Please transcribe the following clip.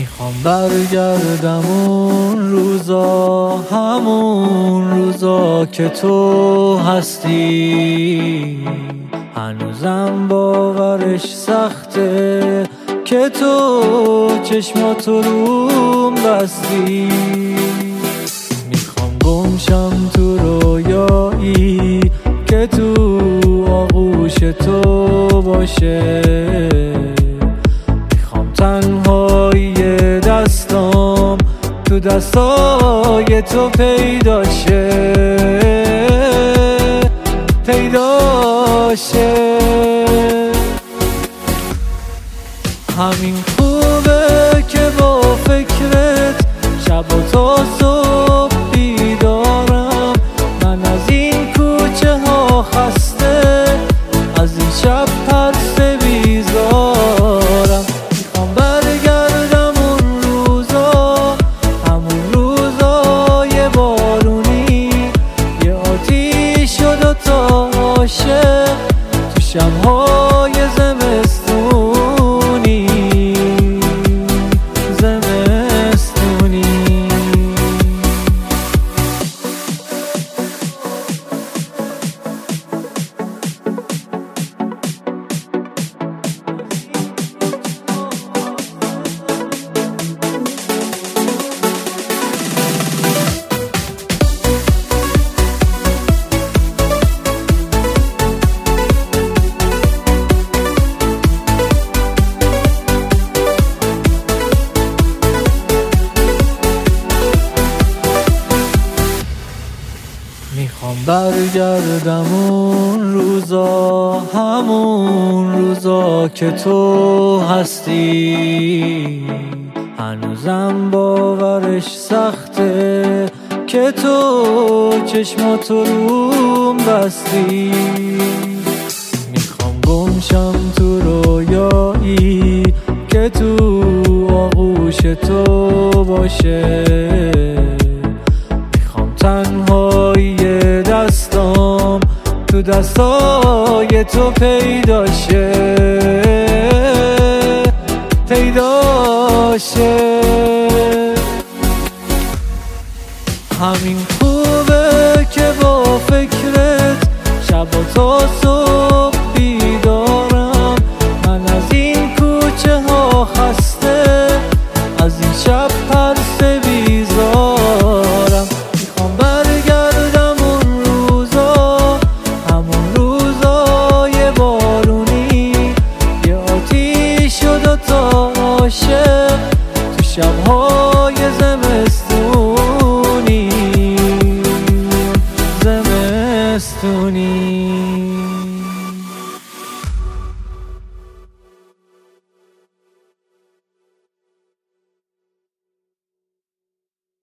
میخوام برگردم اون روزا، همون روزا که تو هستی. هنوزم باورش سخته که تو چشماتو روم بستی. میخوام گمشم تو رویایی که تو آغوش تو باشه. میخوام تنهایی دستام تو دستای تو پیدا شه. همین خوبه که با فکرت شب و تا صبح بیدارم. من از این کوچه ها خسته، از این شب پرسه بیزارم. میخوام برگردم اون روزا، همون روزای بارونی. یه آتیش و دوتا عاشق تو شبهای زمستونی. میخوام برگردم اون روزا، همون روزا که تو هستی. هنوزم باورش سخته که تو چشماتو روم بستی. میخوام گمشم تو رویایی که تو آغوش تو باشه. تنهایی دستام تو دستای تو پیدا شه. همین خوبه که با فکرت شب و تا صبح بیدارم. من از این کوچه ها خسته، از این شب پرسه بیزارم. برگردم اون روزا، همون روزای بارونی. یه آتیش و دوتا عاشق تو شبها